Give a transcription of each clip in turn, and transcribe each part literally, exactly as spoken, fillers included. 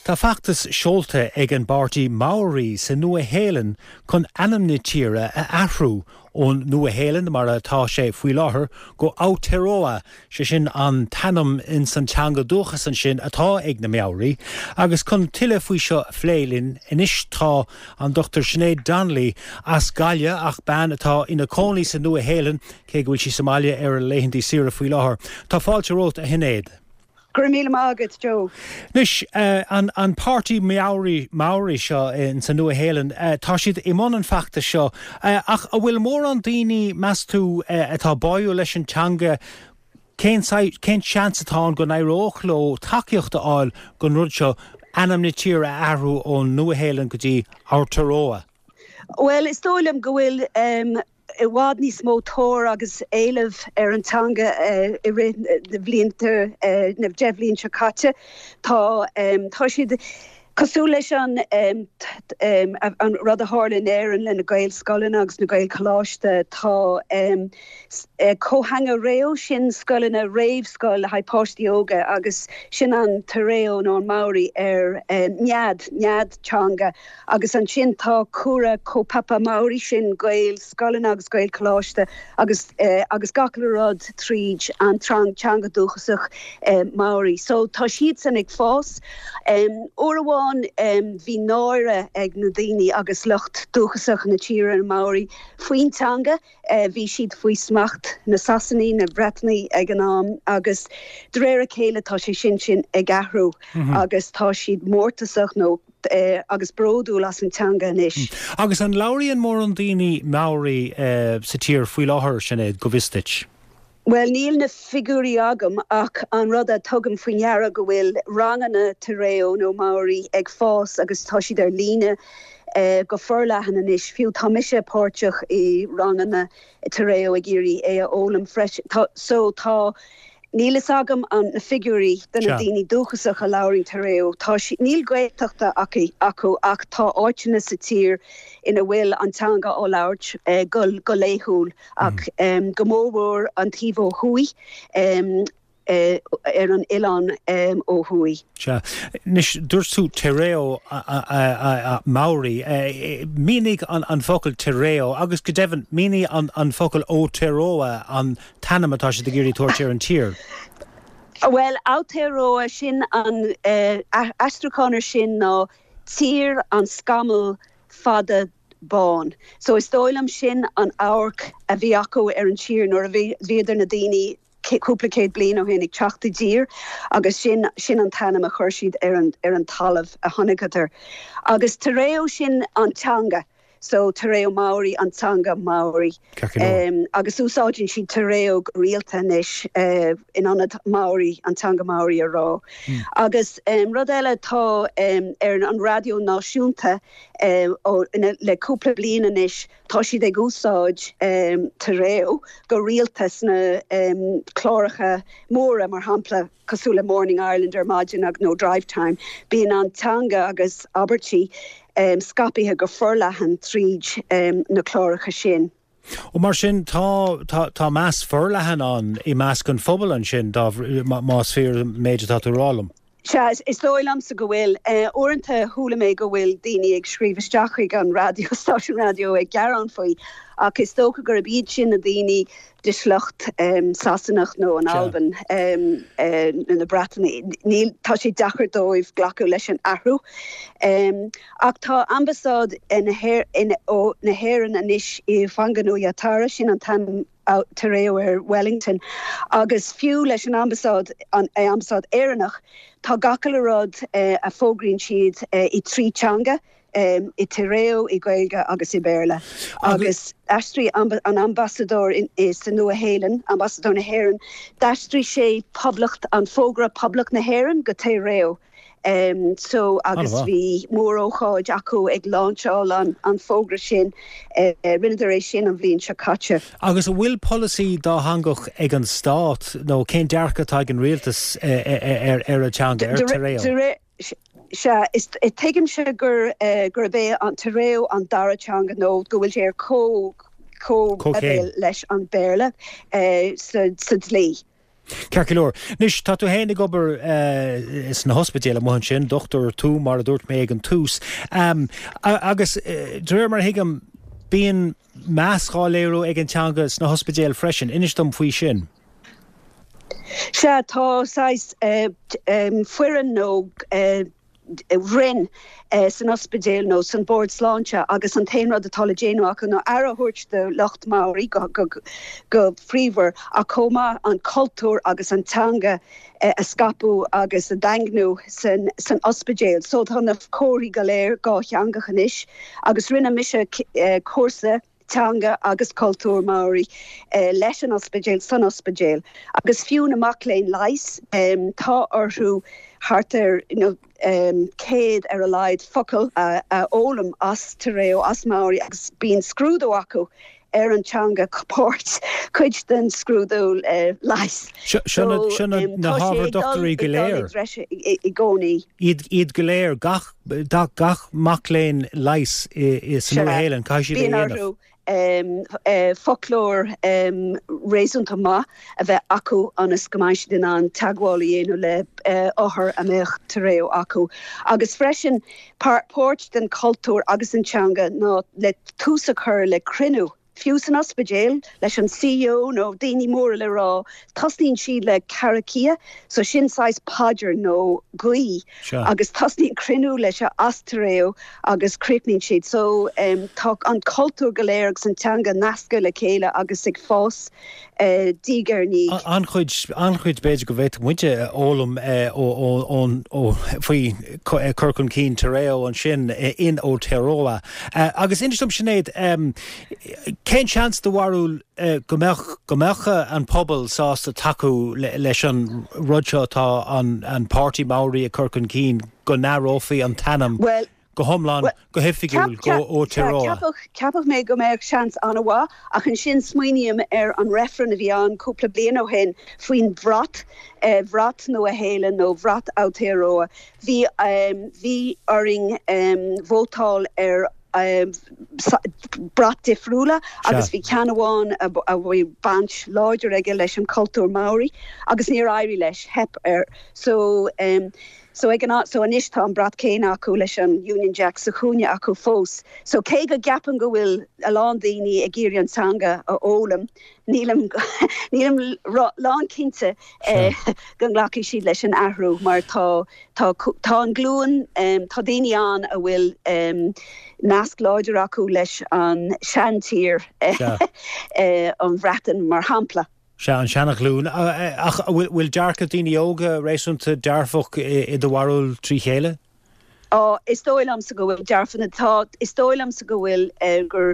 Tá factas seolta ag an Barty Maori sa Nua-Shéalainn chun anamnitíre a athrú ón Nua-Shéalainn mar atá sé faoi láthair go Aotearoa sé sin an tanam in san teanga dúchas an sin atá ag na Maori agus chun tuile faoi seo phléilinn inis tá an Doctor Sinead Donnelly as gaile ach ban atá ina cónaí sa Nua-Shéalainn cé go bhfuil si Somália ar a léithintí siar faoi láthair. Tá fáilte rót a Sinead. Gurmíle mágad, Joe. Nis, uh, an, an Party Maori, Maori seo in sa Nua-Shéalainn, uh, tá siad imón an facta seo, uh, ach a bhfuil mór an daoine meas tú uh, atá báú leis an teanga cén seans atá go naróchló takeíochta áil go rud seo anamnitíre a athrú ón Nua-Shéalainn go dtí Aotearoa. Well, is dóilm go bhfuil um, I bhád níos mó tóir agus éileh ar an teanga uh, i ré na bblianta uh, na deimhlíonn seo caite tá um, tá siad cosú leis an um, um, an rud a tharla in éireann le na Gael scoileann agus na Gael coláiste tá um, uh, cóhanga réo sin scoileanna réamh scoil a haipáistí óga agus sin an taréo nó Maori ar um, nead nead teanga agus an sin tá cura cópapa Maori sin Gael scoileann agus Gael coláiste agus uh, agus gacal rud tríd an trang teanga dúchasach um, Maori so tá siad san ag fás um, óra Um, hí náire ag na daoine agus lucht dúchasach na tíre an Maori faoin teanga uh, hí siad faoi smacht na Sassanaí na Breataní ag an am agus de réir a chéile tá sé sin sin ag athrú mm-hmm. agus tá siad mórtasach nó uh, agus bródú las an teanga inis. Mm. Agus an labhraíonn mór an daoine Maori uh, sa tír faoi láthair Sinead go bhistich. Well, níl na figúrí agam ach an rud a tugam faoineara go bhfuil rangana taréo nó Maori ag fás agus tá siad ar líne uh, go forlachan inis fiú tá mise páirteach i rangana taréo ag irí é a ólam freis tá, so tá nílas agam an na figúrí den na daoine dúchasach a labhraíonn taréo tá si níl gaeltachta acu acu ach tá áitina sa tír ina bhfuil an teanga ó labhairt uh, go go léithúil ach mm. um, go mór an tíomh ó chuí um, Uh, ar an Ilan um, ó thuí. Ja, nis dúirt tú taréo a, a, a, a Maori, uh, mínig an, an focail taréo, agus go deimhin mínig an, an focail Aotearoa an tanamatá sé de géirí tuairtear an tír. Well, Aotearoa sin an uh, astracánar sin ná tír an scamal fada bán. So is dóilm sin an áirc a bhí acu ar an tír nóair a bhíidir na daoine cúplacéad blian ó hénig teachta dír agus sin sin an tanam a chuir siad ar an ar an talamh a honigadidir agus taréo sin an teanga so taréo Maori an teanga Maori um, agus úsáidin si taréo rialta inis uh, in anad Maori an teanga Maori a rá mm. agus um, rud eile tá um, ar an radio náisiúnta uh, ó le cúpla blian inis tá siad ag úsáid um, taréo go rialtas na um, chláiricha móra mar hampla cosúla Morning Ireland ar maidin ag nó drive time bíon an teanga agus Abertí um, scapithe go forlachan tríd um, na chláiricha sin. O mar sin tá tá tá meas forlachan an I meas gon phobal an sin dá más fear méidir tá rálam. Chas, is dóilam sa go bhfuil uh, orinthe thula mé go bhfuil daoine ag scríbhaisteach an radio station radio ag gearán faoi ach is tócha gur a bíd sin na daoine de slucht um, Sassanach nó an Alban um, uh, na Breataní. Níl tá sé dachar dóibh glacu leis an athrú. Um, ach tá ambasád in na Héireann anis I Whanganui Atara sin an tan taréo ar Wellington agus fiú leis an ambasád an uh, ambasád Éireannach tá gacal a rud uh, a fógraíonn siad uh, I trí teanga um, I taréo I Gaeilge agus I Béarla agus astri amb- an ambassador in is the Nua-Shéalainn ambassador na Héireann d'astri sé public an fógra public na Héireann go taréo. Um, so agus oh, wow. Vi mór ócháid acu ag láinseáil an, an fógra sin uh, rinneadar é sin an bhíonn se caite. Agus a bhfuil policy dá hangach ag an stát nó cén dearcatá an rialtas ar ar a teanga ar taréo. Se is it tegann se gur uh, gur bé an taréo an dara teanga nó go bhfuil sé ar có có leis an Béarla uh, sa sa dlí. Cearcilóir, Nis tá tú héna gobar is na hospidéal am sin doctor tú mar a dúirt mé an tús. Um, agus uh, dréir mar hiigem bíon meascáléirú ag an teangas na hospidéal freisin, inis dom faoi sin. Se tá sais fuan nó rin san ospedéal nó san board sláinte agus an téanrad atá géanú acu nó arahuiirt de Locht Maorí go go go phríomhar a comá an cultúr agus an teanga a scapú agus a dangnú san san ospedéal. So tá na cóirí go léir gá teangachan isis agus rinne mise cuasa teanga agus cultúr Maorí uh, leis an ospedéal san ospedéal agus fiún amach léin lais um, tá orthú hartar you know um céad ar a laid focail a uh, ólam as taréo as Maorí agus bíon scrúdó acu ar an teanga port chuid den scrúdó uh, lais. Sinna na Harvard doctorí go léir i gcónaí. Iad go léir gach gach mac léin lais i san Nua-Shéalainn cai siad é dhéanamh. Um, uh, folklór um, réúnta má a bheith acu an is gomáisi den an tagháil dhéanú le uh, áthar a méich taréo acu. Agus freisin páirt den cultúr agus an teanga ná le túsa chur le crinú. Fiús an ospedéal leis an C E O nó daoine mór le rá tasníonn siad le caracia so sin sais páidir nó gaí agus tasníonn crinú leis as taréo agus críicníonn siad so um, tá an cultúr go léir agus an teanga nasca le chéile agus ag fós uh, dígarní. Anchuid anchuid beidir go bhéit muinte ólam ó ó faoi Corcún Cín taréo an sin in ó Tearoa agus intom sinnéad um, Cén chans do warú uh, gomecha an pobl sásta taú le, leis an rudseo tá an, an Party Maorí a Corcún Cín go nárófií an tanam well, go homlan well, go hifigiúil go ó Tearoa. Ceapach mé go méid chans anhá ach an sin smuoineam ar an referen a bhí an cúpla blian ó hen faoin bhrat uh, bhrat Nua-Shéalainn nó bhrat á Tearoa. Bhí um, bhí oring um, vótáil ar Um, brat difriúla agus bhí ceanháin a bhí bant láidir aige leis an cultúr Maorí agus níor éirí leis hep ar so um, so ag an so anis tá an brat céin acu leis an Union Jack sa chúne acu fós so cé go gapan go bhfuil a lán daoine ag géirí an teanga a ólam nílam nílam lán cinnte go nglaci siad leis an ahrú mar tá tá tá an glúin um, tá daoine an a bhfuil um, nasc láidir acu leis an seantír uh, an bhreatan mar hampla. Se an seannach lún ach bhfuil dearcha daoine óga rééisúnta dearfach i do bharúil trí chéile? Á is dóilm sa go bhfuil dearfanna tá is dóilm sa go bhfuil gur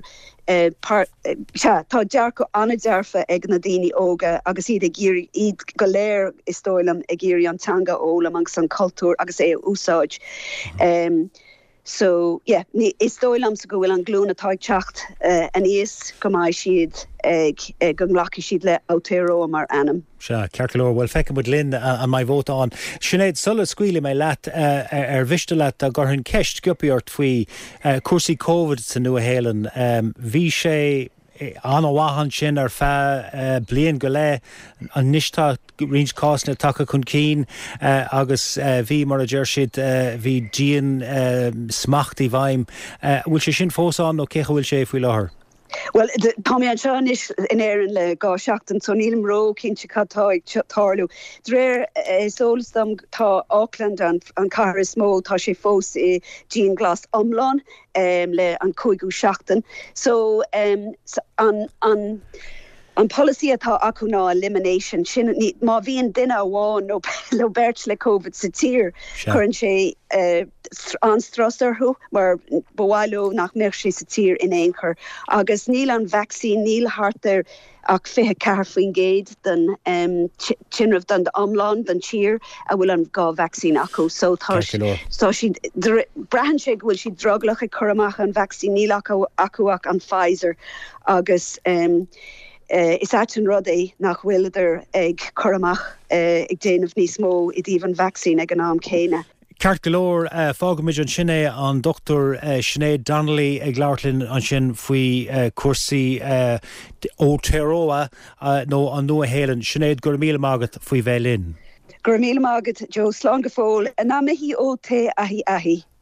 tá dearcha anna dearfa ag na daoine óga agus iad ag iad go léir is dóilm ag géirí an teanga ólam agus an cultúr agus é úsáid. Um, So yeah, ni is dóilm sa go bhfuil an glún atá teacht uh, an níos go maiid siad ag ag go nglaci siad le á Tearoa mar anam. Se Cearcilóir bhfuil feice bud linn an mai bhóta an. Sinead sulla scuile mé leat uh, ar bhiste leat a gurthann ceist giopaíart faoi uh, cuasaí COVID sa Nua-Shéalainn. Um, bhí sé an óhahan sin ar fe uh, blian go le an nistá rins cásna take chun cín uh, agus bhí uh, mar a ddeir siad bhí uh, díon uh, smachtaí bhaim. Bhfuil uh, sé sin fósán nó cécha bhfuil sé faoi láthair? Well, Tommy an sean is in éan le gá seachtain so nílam ró cinnte catáid tarlú. Dréir is ólastam tá Auckland an an car is mó tá sé fós i Jean Glass omlán um, le an cúigú seachtain. So um, an an An policy atá acu ná elimination sin má bhíon duine amháin nó le beirt le COVID sa tír chuann sé uh, anstrasarthú mar bhhailú nach méoch sé sa tír in éonchar agus níl an vaccín níl hartar ach fithe ceathair faoin géad den um, tinmh den omláin den tír a bhfuil an gá vaccín acu so tá so si brehan sé bhfuil si droglach a churamach an vaccín níl acu acuach an Pfizer agus um, Uh, is áitin rud é nach bhfuil idir ag churamach uh, ag déanamh níos mó i dtíobh an vaccín ag an am céine. Ceart golóir uh, fágamid an sinné an Doctor uh, Sinead Donnelly ag leirlinn an sin faoi uh, cuasaí uh, ó Téaroa uh, nó an Nua-Shéalainn. Sinead, gur míle mágat faoi bheith linn. Gur míle mágat, Joe, slán go fóil, a ná mihí ó té ahí ahí.